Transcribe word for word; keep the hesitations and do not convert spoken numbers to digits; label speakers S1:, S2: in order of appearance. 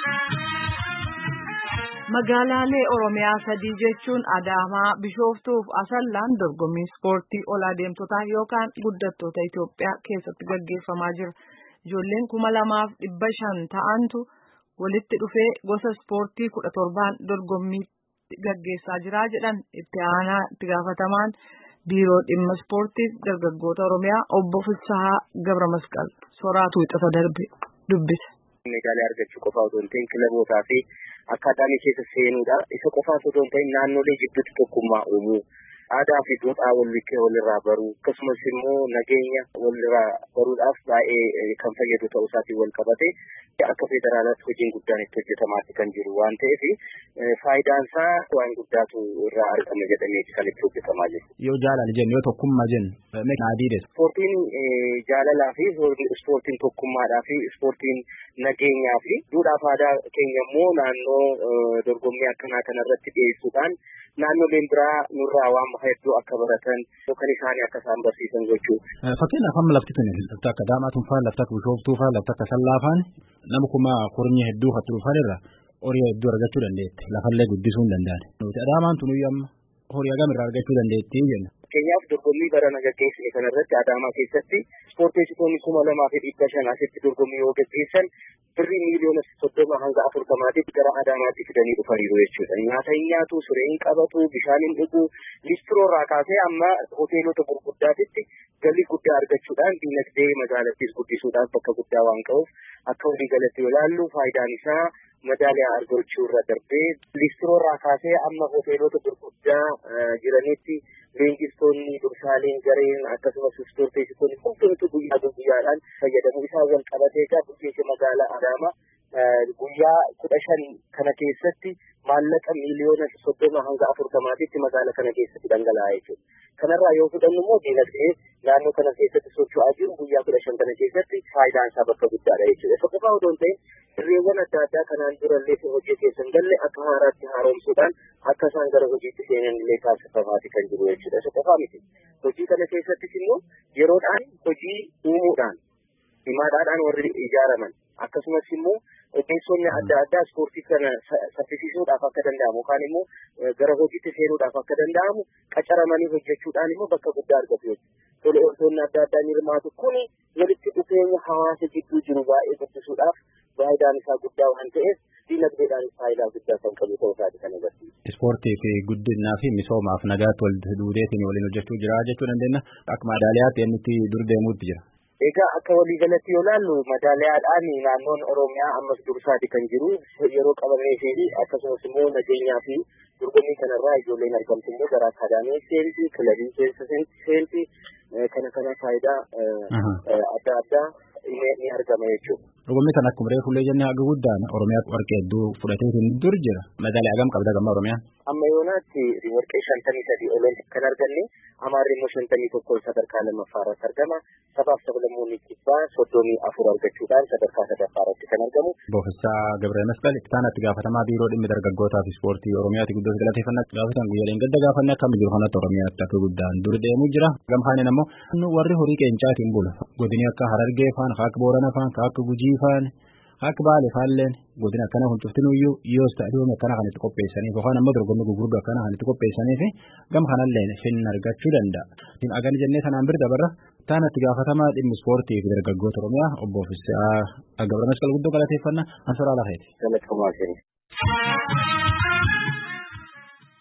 S1: Magaalaalee Oromiyaa sadii jechuun Adaamaa, Bishooftuu fi Asallaan dorgommii ispoortii ol adeemtotaa yookaan guddattoota Itoophiyaa keessatti gaggeeffamaa jira. Ijoolleen kuma lamaaf dhibba shan ta'antu walitti dhufee gosa ispoortii kudha torbaan dorgommii gaggeessaa jira jedhan itti aanaa itti gaafatamaan biiroo dhimma ispoortiif dargaggoota Oromiyaa obbo Fissahaa Gabra Masqal Sooraatuu Ixata darbe dubbise.
S2: Meeshaalee argachuu qofa otoo hin ta'in kilabootaa fi akkaataanii keessa seenuudha. Isa qofaas otoo hin ta'in naannolee jidduutti tokkummaa uumuu, aadaa fi duudhaa walirraa baruu, akkasumas immoo nageenya walirraa baruudhaaf baay'ee kan fayyadu ta'uu isaatiin wal qabate akka federaalaatti hojiin guddaan itti hojjetamaatti kan jiru waan ta'eef faayidaan isaa waan guddaatu irraa argama jedhamee kan itti hojjetamaa jiru.
S3: Yoo jaalala jennu yoo tokkummaa jennu naadiidha.
S2: Ispoortiin jaalalaa fi ispoortiin tokkummaadhaa fi ispoortiin nageenyaa fi duudhaa fi aadaa keenya immoo naannoo dorgommii akkanaa kanarratti dhiyeessuudhaan naannoleen biraa nurraa waan hedduu akka baratan yookaan isaanii akka isaan barsiisan jechuudha.
S3: Fakkeenyaaf amma lafti kun lafti akka Daamaatuun fa'aa, lafti akka Bishooftuu fa'aa, lafti akka Sallaa fa'aa nama kuma kornyii hedduu kan turuufan irra horii hedduu argachuu dandeetti. Lafallee guddisuu hin danda'an. Adaamaan tunuyyuu amma horii hagam irraa argachuu dandeetti jenna.
S2: Fakkeenyaaf dorgommii barana gaggeessine kanarratti Adaamaa keessatti ispoorteessitoonni kuma lamaa fi dhibba shan asitti dorgommii yoo gaggeessan birrii miiliyoona soddoma hanga afurtamaatiif gara Adaamaatti fidanii dhufaniiru jechuudha. Nyaata hin nyaatu, siree hin qabatu, bishaan hin dhugu, listiroorraa kaasee amma hoteelota gurguddaatitti galii guddaa argachuudhaan diinagdee magaalattiis guddisuudhaaf bakka guddaa waan qabuuf akka walii galatti yoo ilaallu faayidaan isaa madaaliyaa argachuu irra darbee listiroorraa kaasee amma hoteelota gurguddaa jiranitti leenjistoonni durshaaleen gareen akkasumas ispoorteessitoonni hundumtu guyyaa guyyaadhaan fayyadamu isaa wal qabatee egaa bulchiinsa magaalaa Adaamaa guyyaa kudha shan kana keessatti maallaqa miiliyoona soddoma hanga afurtamaatitti magaalaa kana keessatti dhangala'aa jechuudha. Kanarraa yoo fudhannu immoo diinagdee naannoo kana keessatti socho'aa jiru guyyaa kudha shan kana keessatti faayidaan isaa bakka guddaadha jechuudha. Isa qofaa odoo hin ta'in sirreewwan adda addaa kanaan durallee hojii keessan galle akka haaraatti haaromsuudhaan akka isaan gara hojiitti seenan illee taasifamaati kan jiru jechuudha. Isa qofaa miti. Hojii kana keessattis immoo yeroodhaan hojii uumuudhaan himaadhaadhaan warri ijaaraman akkasumas immoo ogeessonni adda addaa ispoortii kana saffisiisuudhaaf akka danda'amu yookaan immoo gara hojiitti seenuudhaaf akka danda'amu qacaramanii hojjechuudhaan immoo bakka guddaa argatu jechuudha. Tole ooltonni adda addaa ni hirmaatu kuni walitti dhufeenya hawaasa gidduu jiru baay'ee guddisuudhaaf faayidaan isaa guddaa waan ta'eef diinagdeedhaan faayidaa guddaa kan qabu ta'uu isaati kan agarsiisu.
S3: Ispoortii fi guddinaa fi misoomaaf nagaatti wal duudeetiin waliin hojjechuu jira jechuu dandeenya. Akka madaaliyaatti inni dur deemuutti jira.
S2: Egaa akka walii galatti yoo ilaallu madaaliyaadhaan naannoon Oromiyaa ammas dursaati kan jiru yeroo qabamee fi akkasumas immoo nageenyaa fi dorgommii kanarraa ijoolleen argamtu immoo gara akaadaamii seentii kilabii keessa seentii kana kana faayidaa adda addaa ni argama jechuudha.
S3: Dorgommii kana akkuma reefullee jennee haga guddaan Oromiyaa warqee hedduu fudhateetiin dur jira. Madaaliyaa hagam qabda gamma Oromiyaan?
S2: Amma yoonaatti warqee shantamii sadii ol kan arganne Amaarri immoo shantamii tokko sadarkaa lammaffaarratti argama. Sabaaf sablammoonni kibbaa soddomii afur argachuudhaan sadarkaa sadaffaarratti kan argamu.
S3: Obbo Fissahaa Gabra Masqal itti aanaa gaafatamaa biiroo dhimma dargaggootaa fi ispoortii Oromiyaatti guddoo galateeffannaa gaafatan guyyaaleen gadda gaafannaa akkam jiru kanatti Oromiyaatti akka guddaan dur deemuu jira. Gamfaanin ammoo warri horii qeencaatiin bula. Godini akka Harargee faan, akka Boorana faan, akka Gujii faan, akka Baalee faalleen godina akkana kun cuftinuyyuu yoo istaadiyoom akkana kan itti qopheessaniif yookaan ammoo dorgommii gurguddoo akkana kan itti qopheessaniif gam kanallee finna argachuu danda'a. Din agani jennee sanaan bira dabarra taana itti gaafatamaa dhimma ispoortii fi dargaggoota Oromiyaa obbo Fissahaa Gabra Masqal guddoo galateeffannaa Ansoraa Laheeti.
S2: Galateeffannaa.